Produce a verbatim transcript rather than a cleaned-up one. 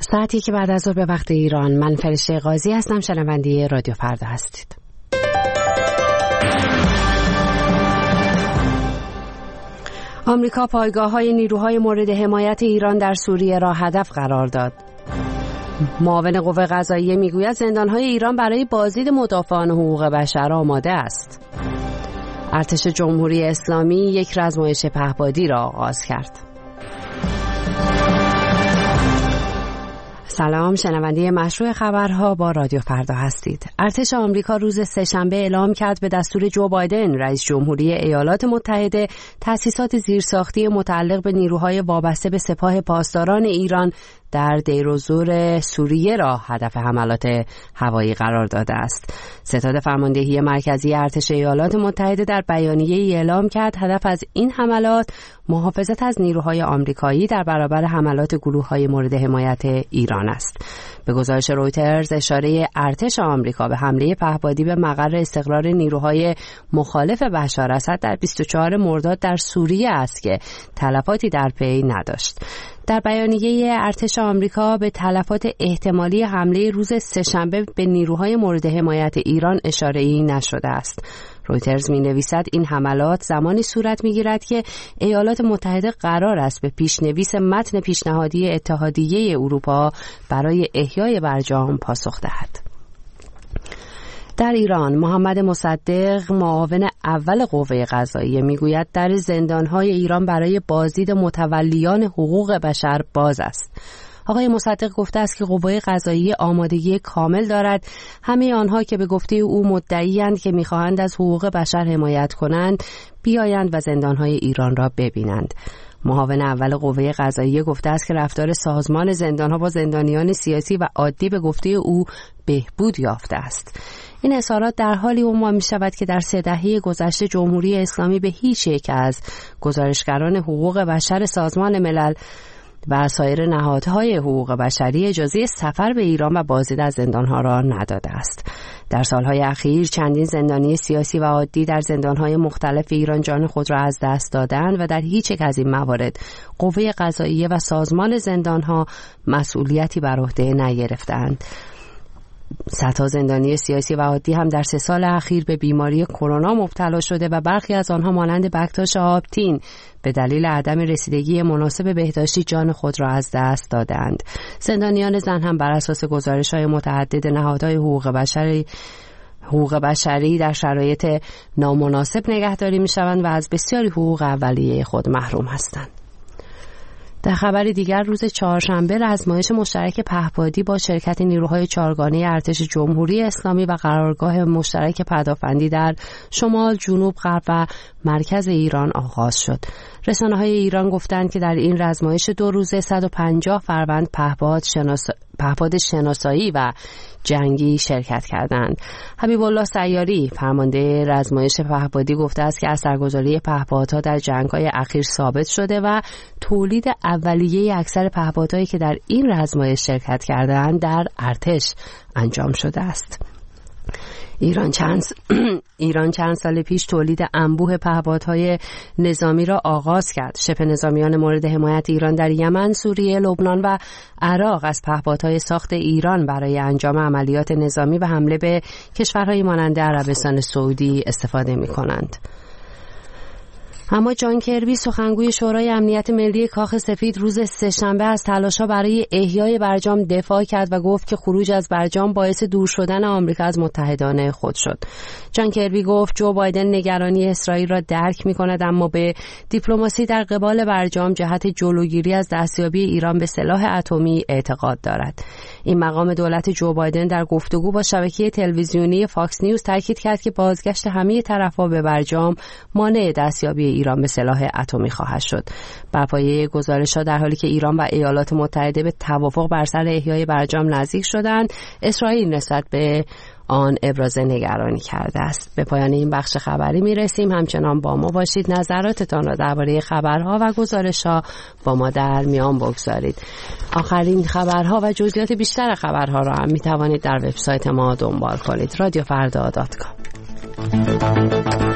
ساعتی که بعد از ظهر به وقت ایران. من فرشته قاضی هستم، شنونده رادیو فردا هستید. آمریکا پایگاه‌های نیروهای مورد حمایت ایران در سوریه را هدف قرار داد. معاون قوه قضاییه میگوید زندان‌های ایران برای بازدید مدافعان حقوق بشر آماده است. ارتش جمهوری اسلامی یک رزمایش پهپادی را آغاز کرد. سلام، شنونده مشروع خبرها با رادیو فردا هستید. ارتش آمریکا روز سه‌شنبه اعلام کرد به دستور جو بایدن رئیس جمهوری ایالات متحده تأسیسات زیرساختی متعلق به نیروهای وابسته به سپاه پاسداران ایران در دیر و زور سوریه را هدف حملات هوایی قرار داده است. ستاد فرماندهی مرکزی ارتش ایالات متحده در بیانیه‌ای اعلام کرد هدف از این حملات محافظت از نیروهای آمریکایی در برابر حملات گروه‌های مورد حمایت ایران است. به گزارش رویترز اشاره ارتش آمریکا به حمله پهپادی به مقر استقرار نیروهای مخالف بشار اسد در بیست و چهارم مرداد در سوریه است که تلفاتی در پی نداشت. در بیانیه ارتش آمریکا به تلفات احتمالی حمله روز سه‌شنبه به نیروهای مورد حمایت ایران اشاره‌ای نشده است. رویترز می‌نویسد این حملات زمانی صورت می‌گیرد که ایالات متحده قرار است به پیشنویس متن پیشنهادی اتحادیه اروپا برای احیای برجام پاسخ دهد. در ایران محمد مصدق معاون اول قوه قضاییه میگوید در زندان‌های ایران برای بازدید متولیان حقوق بشر باز است. آقای مصدق گفته است که قوه قضاییه آمادگی کامل دارد همه آنها که به گفته او مدعی‌اند که می‌خواهند از حقوق بشر حمایت کنند بیایند و زندان‌های ایران را ببینند. معاون اول قوه قضاییه گفته است که رفتار سازمان زندان‌ها با زندانیان سیاسی و عادی به گفته او بهبود یافته است. این اظهارات در حالی عنوان می شود که در سه دهه گذشته جمهوری اسلامی به هیچ یک از گزارشگران حقوق بشر سازمان ملل و سایر نهادهای حقوق بشری اجازه سفر به ایران و بازدید از زندانها را نداده است. در سالهای اخیر چندین زندانی سیاسی و عادی در زندانهای مختلف ایران جان خود را از دست دادند و در هیچ یک از این موارد قوه قضاییه و سازمان زندانها مسئولیتی بر عهده نگرفتند. صدها زندانی سیاسی و عادی هم در سه سال اخیر به بیماری کرونا مبتلا شده و برخی از آنها مانند بکتاش آبتین به دلیل عدم رسیدگی مناسب بهداشتی جان خود را از دست دادند. زندانیان زن هم بر اساس گزارش‌های متعدد نهادهای حقوق بشری حقوق بشری در شرایط نامناسب نگهداری می‌شوند و از بسیاری حقوق اولیه خود محروم هستند. در خبر دیگر روز چهارشنبه رزمایش مشترک پهپادی با شرکت نیروهای چهارگانه ارتش جمهوری اسلامی و قرارگاه مشترک پدافندی در شمال، جنوب، غرب و مرکز ایران آغاز شد. رسانه‌های ایران گفتند که در این رزمایش دو روزه صد و پنجاه فروند پهپاد شناس... پهپاد شناسایی و جنگی شرکت کردند. حبیب الله سیاری فرمانده رزمایش پهپادی گفته است که اثرگذاری پهپادها در جنگ‌های اخیر ثابت شده و تولید اولیه اکثر پهپادهایی که در این رزمایش شرکت کردند در ارتش انجام شده است. ایران چند ایران چند سال پیش تولید انبوه پهپادهای نظامی را آغاز کرد. شبه نظامیان مورد حمایت ایران در یمن، سوریه، لبنان و عراق از پهپادهای ساخت ایران برای انجام عملیات نظامی و حمله به کشورهای مانند عربستان سعودی استفاده می‌کنند. اما جان کربی سخنگوی شورای امنیت ملی کاخ سفید روز سه‌شنبه از تلاش‌ها برای احیای برجام دفاع کرد و گفت که خروج از برجام باعث دور شدن آمریکا از متحدان خود شد. جان کربی گفت جو بایدن نگرانی اسرائیل را درک می‌کند اما به دیپلماسی در قبال برجام جهت جلوگیری از دستیابی ایران به سلاح اتمی اعتقاد دارد. این مقام دولت جو بایدن در گفتگو با شبکه تلویزیونی فاکس نیوز تاکید کرد که بازگشت همه طرف‌ها به برجام مانع دستیابی ایران به سلاح اتمی خواهد شد. بر پایه گزارش‌ها در حالی که ایران و ایالات متحده به توافق بر سر احیای برجام نزدیک شدند، اسرائیل نسبت به آن ابراز نگرانی کرده است. به پایان این بخش خبری میرسیم. همچنان با ما باشید. نظراتتان را درباره خبرها و گزارش‌ها با ما در میان بگذارید. آخرین خبرها و جزئیات بیشتر خبرها را هم میتوانید در وبسایت ما دنبال کنید. رادیو فردا دات کام.